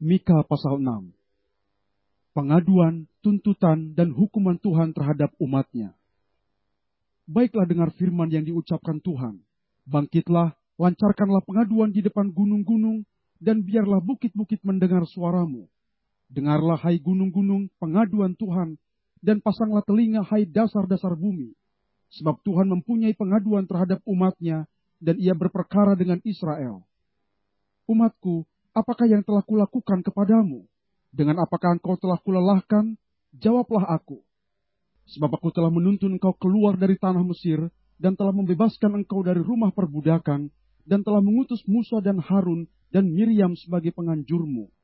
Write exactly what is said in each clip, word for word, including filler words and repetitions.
Mika pasal enam. Pengaduan, tuntutan, dan hukuman Tuhan terhadap umatnya. Baiklah dengar firman yang diucapkan Tuhan. Bangkitlah, lancarkanlah pengaduan di depan gunung-gunung, dan biarlah bukit-bukit mendengar suaramu. Dengarlah hai gunung-gunung pengaduan Tuhan, dan pasanglah telinga hai dasar-dasar bumi. Sebab Tuhan mempunyai pengaduan terhadap umatnya, dan ia berperkara dengan Israel. Umatku, apakah yang telah kulakukan kepadamu? Dengan apakah engkau telah kulelahkan? Jawablah aku. Sebab aku telah menuntun engkau keluar dari tanah Mesir, dan telah membebaskan engkau dari rumah perbudakan, dan telah mengutus Musa dan Harun dan Miriam sebagai penganjurmu.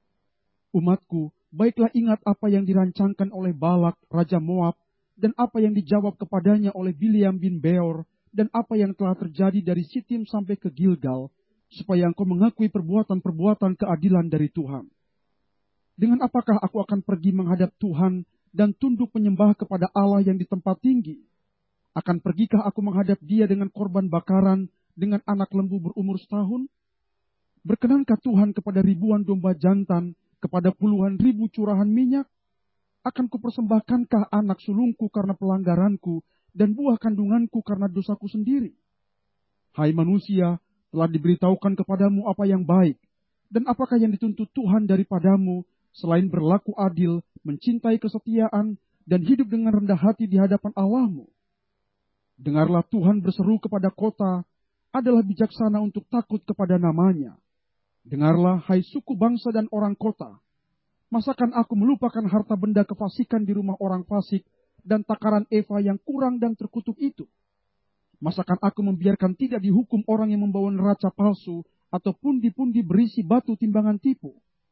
Umatku, baiklah ingat apa yang dirancangkan oleh Balak, Raja Moab, dan apa yang dijawab kepadanya oleh Bileam bin Beor, dan apa yang telah terjadi dari Sitim sampai ke Gilgal, supaya engkau mengakui perbuatan-perbuatan keadilan dari Tuhan. Dengan apakah aku akan pergi menghadap Tuhan dan tunduk menyembah kepada Allah yang di tempat tinggi? Akan pergikah aku menghadap Dia dengan korban bakaran, dengan anak lembu berumur setahun? Berkenankah Tuhan kepada ribuan domba jantan, kepada puluhan ribu curahan minyak? Akan kupersembahkankah anak sulungku karena pelanggaranku, dan buah kandunganku karena dosaku sendiri? Hai manusia, telah diberitahukan kepadamu apa yang baik, dan apakah yang dituntut Tuhan daripadamu, selain berlaku adil, mencintai kesetiaan, dan hidup dengan rendah hati di hadapan Allahmu? Dengarlah, Tuhan berseru kepada kota, adalah bijaksana untuk takut kepada namanya. Dengarlah, hai suku bangsa dan orang kota, masakan aku melupakan harta benda kefasikan di rumah orang fasik, dan takaran eva yang kurang dan terkutuk itu? Masakan aku membiarkan tidak dihukum orang yang membawa neraca palsu, atau pundi-pundi berisi batu timbangan tipu?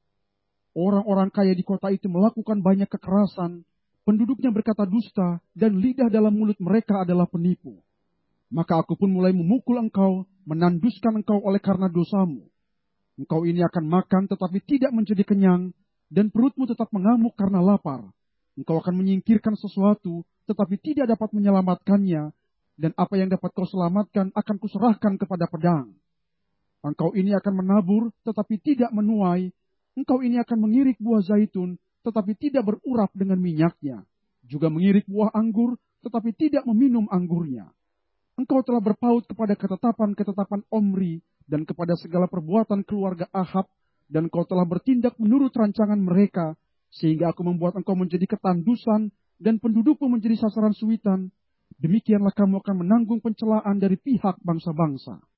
Orang-orang kaya di kota itu melakukan banyak kekerasan, penduduknya berkata dusta, dan lidah dalam mulut mereka adalah penipu. Maka aku pun mulai memukul engkau, menanduskan engkau oleh karena dosamu. Engkau ini akan makan tetapi tidak menjadi kenyang, dan perutmu tetap mengamuk karena lapar. Engkau akan menyingkirkan sesuatu, tetapi tidak dapat menyelamatkannya, dan apa yang dapat kau selamatkan akan kuserahkan kepada pedang. Engkau ini akan menabur, tetapi tidak menuai. Engkau ini akan mengirik buah zaitun, tetapi tidak berurap dengan minyaknya. Juga mengirik buah anggur, tetapi tidak meminum anggurnya. Engkau telah berpaut kepada ketetapan-ketetapan Omri, dan kepada segala perbuatan keluarga Ahab, dan kau telah bertindak menurut rancangan mereka, sehingga aku membuat engkau menjadi ketandusan, dan pendudukmu menjadi sasaran suitan. Demikianlah kamu akan menanggung pencelaan dari pihak bangsa-bangsa.